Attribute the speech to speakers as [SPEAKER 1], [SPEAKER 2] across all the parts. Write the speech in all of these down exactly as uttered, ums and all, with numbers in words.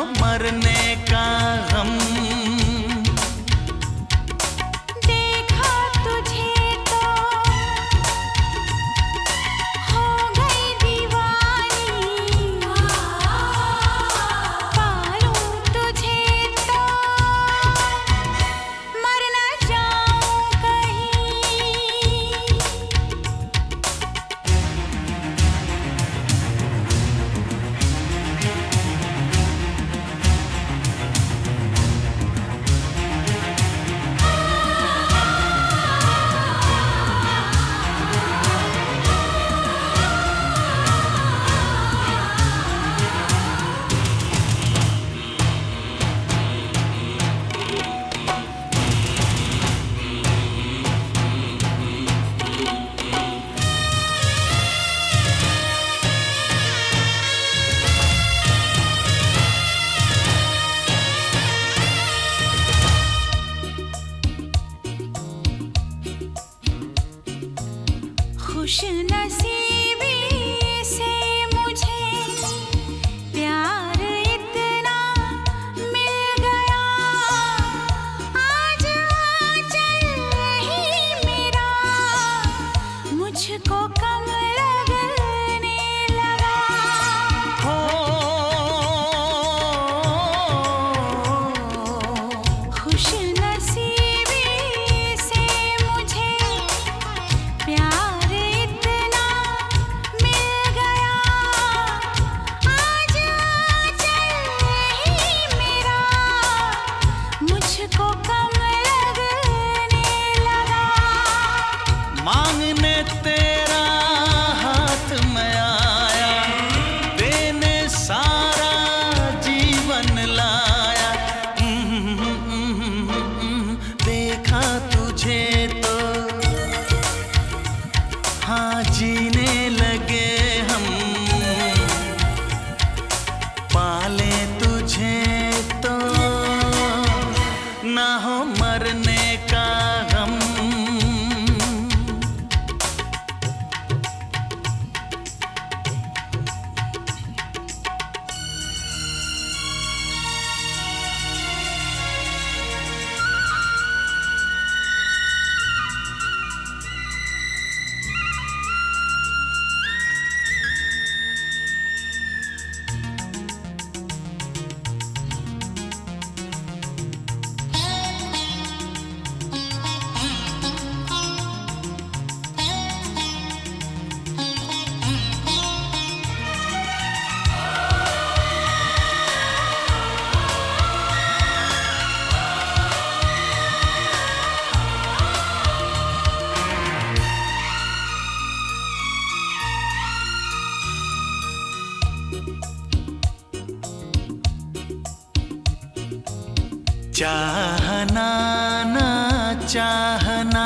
[SPEAKER 1] मरने का गम।
[SPEAKER 2] देखा तुझे तो हो गई दीवानी, पालूं तुझे तो मर न जाऊं कहीं। खुश नसीबी से मुझे प्यार इतना मिल गया, आज आंचल ही मेरा मुझको कम लगने लगा।
[SPEAKER 1] हो
[SPEAKER 2] खुश नसीबी से मुझे प्यार इतना मिल गया, आज आंचल ही मेरा मुझको कम लगने लगा।
[SPEAKER 1] मांगने तेरा हाथ में आया, देने सारा जीवन लाया। देखा तुझे तो हाँ जीने लगे हम, पाले तुझे तो ना हो मरने का गम। चाहना ना चाहना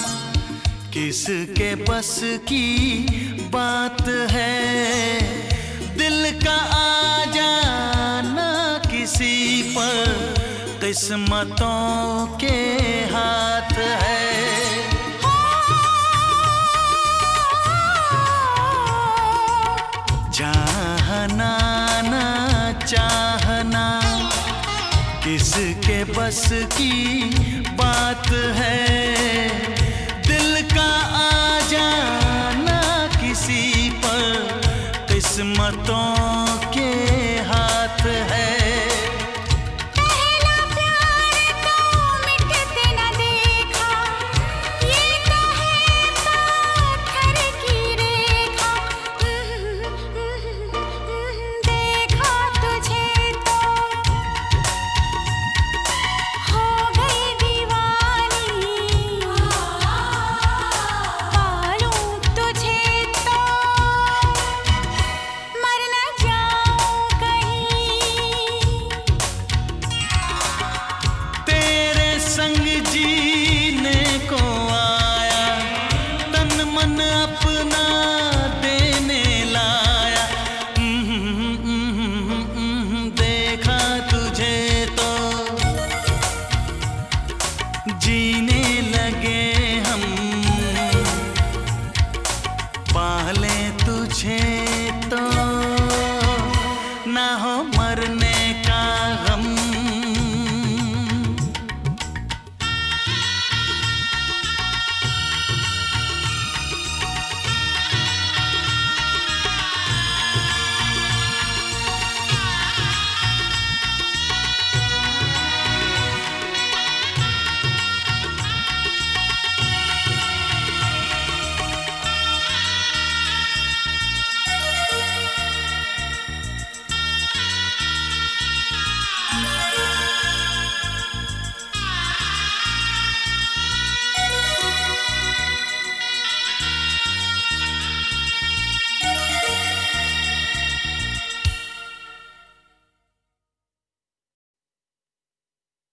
[SPEAKER 1] किसके बस की बात है, दिल का आ जाना किसी पर किस्मतों के हाथ है। चाहना ना चाहना किसके बस की बात है, दिल का आ जाना किसी पर किस्मतों के हाथ है।